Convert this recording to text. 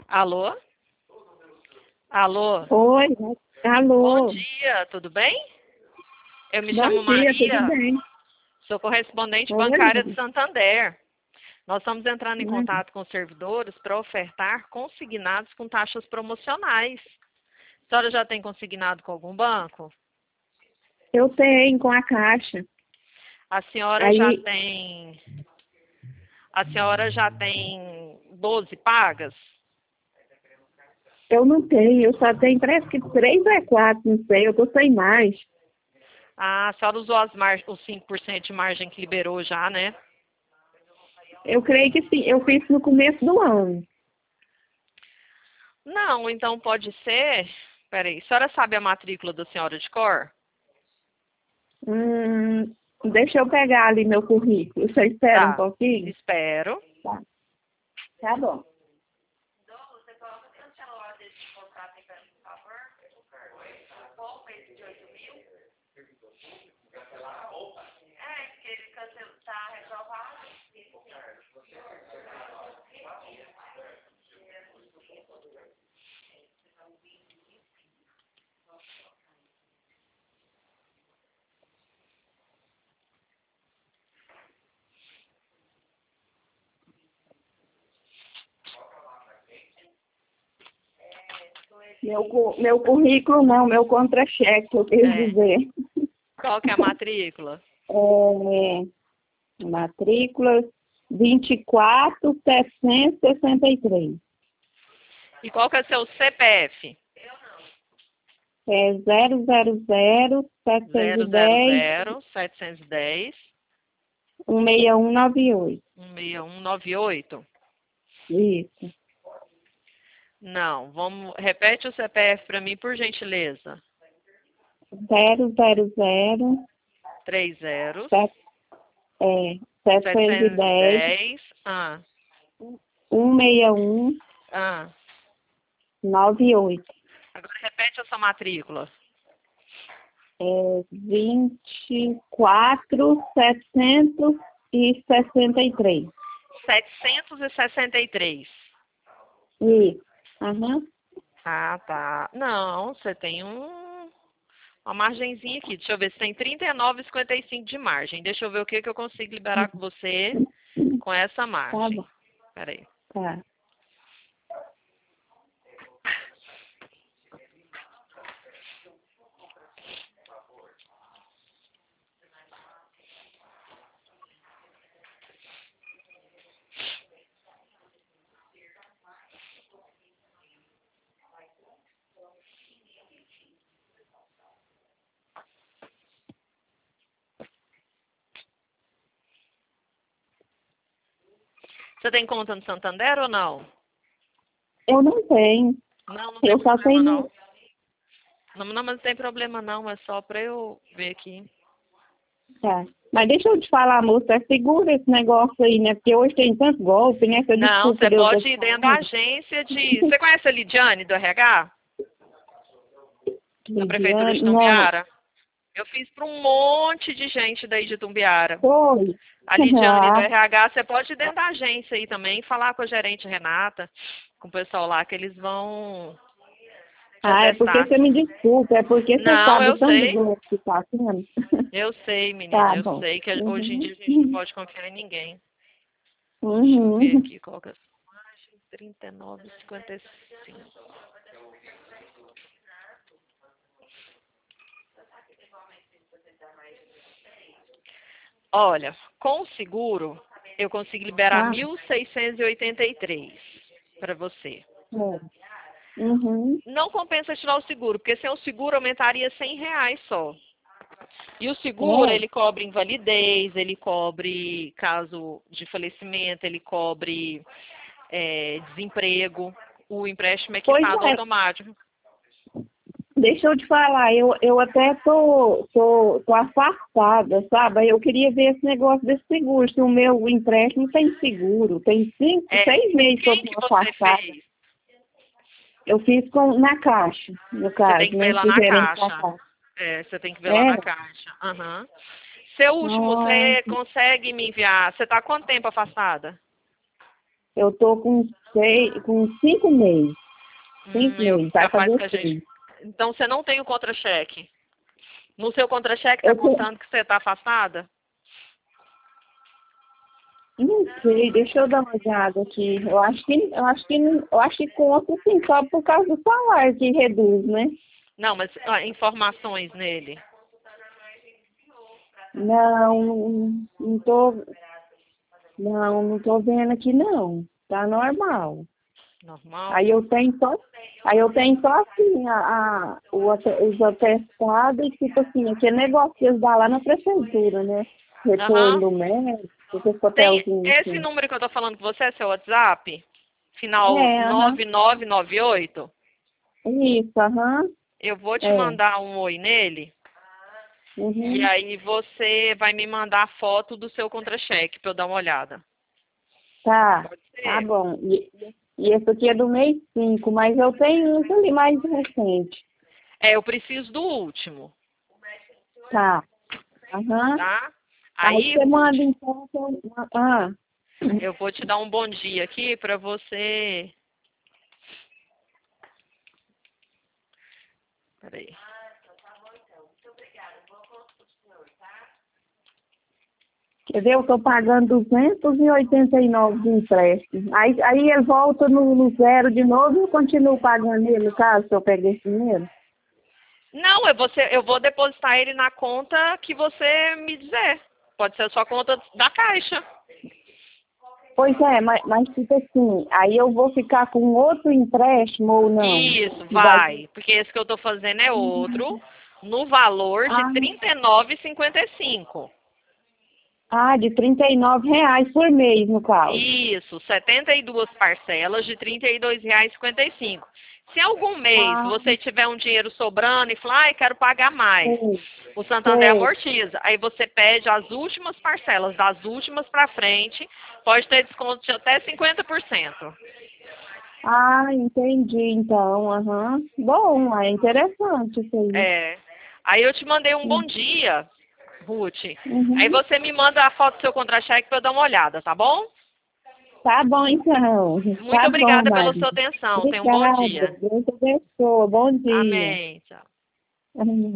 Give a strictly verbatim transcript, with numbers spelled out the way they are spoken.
Alô? Alô? Oi, Bom alô. dia, tudo bem? Eu me Bom chamo dia, tudo Maria, bem? sou correspondente bancária de Oi. Santander. Nós estamos entrando em Hum, contato com os servidores para ofertar consignados com taxas promocionais. A senhora já tem consignado com algum banco? Eu tenho com a Caixa. A senhora já Aí, tem. A senhora já tem doze pagas? eu não tenho, eu só tenho, parece que três ou quatro, não sei, eu tô sem mais. Ah, a senhora usou as mar... os cinco por cento de margem que liberou já, né? Eu creio que sim, eu fiz no começo do ano. Não, então pode ser. Peraí, a senhora sabe a matrícula da senhora de cor? Hum, deixa eu pegar ali meu currículo, você espera um Tá, pouquinho? espero. Tá, tá bom. Meu, cu- meu currículo não, meu contra-cheque, eu quis É. dizer. Qual que é a matrícula? É, matrícula vinte e quatro, setecentos e sessenta e três. E qual que é o seu C P F? É zero zero zero, setecentos Zero e zero dez, zero setecentos e dez um seis um nove oito. um seis um nove oito. Isso. Não, vamos. Repete o C P F para mim, por gentileza. Zero zero zero, Três zeros. set- é, setecentos e Setecentos e dez, dez. Ah, um seis um ah. nove oito. Agora repete a sua matrícula. É vinte e quatro, setecentos e sessenta e três. Setecentos e sessenta e três. Isso. Aham. Ah, tá. Não, você tem um, uma margenzinha aqui. Deixa eu ver, você tem trinta e nove vírgula cinquenta e cinco de margem. Deixa eu ver o que, que eu consigo liberar com você com essa Tá margem. bom. Peraí. Tá. Você tem conta no Santander ou não? Eu não tenho. Não, não tem Eu só problema tenho. não. Não, não, mas não tem problema não, é só pra eu ver aqui. Tá. Mas deixa eu te falar, moça, é seguro esse negócio aí, né? Porque hoje tem tanto golpe, né? Que eu Não, desculpa você de eu pode ter ir dentro da falado. agência de... Você conhece a Lidiane do R H? Da Prefeitura de Lidiane, não. Tumbiara? Eu fiz para um monte de gente daí de Tumbiara. Foi. A Lidiane do Ah, R H, você pode ir dentro da agência aí também, falar com a gerente Renata, com o pessoal lá, que eles vão te ah, é porque atestar. você me desculpa, é porque você Não, sabe o eu tanto de sei. golpe que tá tendo. Eu sei, menina, Tá eu bom. sei que hoje em dia Uhum. a gente não pode confiar em ninguém. Deixa eu ver Uhum. aqui qual que é a sua margem. trinta e nove vírgula cinquenta e cinco. Olha, com o seguro, eu consigo liberar Tá. mil seiscentos e oitenta e três para você. É. Uhum. Não compensa tirar o seguro, porque sem o seguro aumentaria cem reais só. E o seguro, É. ele cobre invalidez, ele cobre caso de falecimento, ele cobre é, desemprego. O empréstimo é Pois quitado é. automático. Deixa eu te falar, eu, eu até tô, tô, tô afastada, sabe? Aí eu queria ver esse negócio desse seguro, se o meu empréstimo tem seguro. Tem cinco, É, seis com meses que eu quem tô que você afastada. fez? Eu fiz com, na caixa, no Você tem caso, que ver né? lá Do na gerente da caixa. caixa. É, você tem que ver lá É? na caixa. Aham. Seu último, Nossa, você consegue me enviar? Você está há quanto tempo afastada? eu tô com seis, com cinco meses. Cinco Hum, eu, meses, vai capaz fazer que a seis. gente... Então você não tem o contra-cheque. No seu contra-cheque está Eu tô- contando que você está afastada? Não sei, deixa eu dar uma olhada aqui. Eu acho que, eu acho que, eu acho que conta sim, só por causa do salário que reduz, né? Não, mas ah, informações nele. Não, não, não tô, não, não tô vendo aqui não. Tá normal. Normal? Aí eu tenho só, aí eu tenho só assim, a, a, o, ate- os atestados e tipo assim, aquele negócio que eles dão lá na prefeitura, né? Retorno Aham. do médico, esse Tem papelzinho esse assim. número que eu tô falando com você, é seu WhatsApp? Final É, aham. nove nove nove oito? Isso, aham. Eu vou te É. mandar um oi nele. E Uhum. aí você vai me mandar a foto do seu contra-cheque pra eu dar uma olhada. Tá, Pode tá ser? bom. E, e esse aqui é do mês cinco, mas eu tenho uns ali mais recente. É, eu preciso do último, Tá. Aham. tá? Aí Aí, você Ruth, manda então. que eu- Ah. eu vou te dar um bom dia aqui pra você... Peraí. Quer ver? Eu estou pagando duzentos e oitenta e nove de empréstimo. Aí, aí ele volta no, no zero de novo e eu continuo pagando ele, no caso, se eu pegar esse dinheiro. Não, eu vou, ser- eu vou depositar ele na conta que você me dizer. Pode ser a sua conta da Caixa. Pois é, mas, mas tipo assim, aí eu vou ficar com outro empréstimo ou não? Isso, Que vai... vai. Porque esse que eu estou fazendo é outro, no valor de Ah, trinta e nove e cinquenta e cinco. ah, de trinta e nove reais por mês, no caso. Isso, setenta e duas parcelas de trinta e dois reais e cinquenta e cinco. Se algum mês Ah, você tiver um dinheiro sobrando e falar, ai, quero pagar mais, sei, o Santander sei. amortiza. Aí você pede as últimas parcelas, das últimas para frente, pode ter desconto de até cinquenta por cento. Ah, entendi, então, aham. Bom, é interessante isso aí. É. Aí eu te mandei um bom dia, Ruth. Aí Uhum. você me manda a foto do seu contra-cheque para eu dar uma olhada, tá bom? Tá bom, então. Muito Tá bom, obrigada pela Mari. sua atenção. Tenha um bom Obrigada. dia. Deus te abençoe. Bom dia. Amém. Tchau. Amém.